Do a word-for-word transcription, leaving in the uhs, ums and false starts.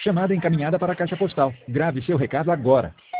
Chamada encaminhada para a caixa postal. Grave seu recado agora.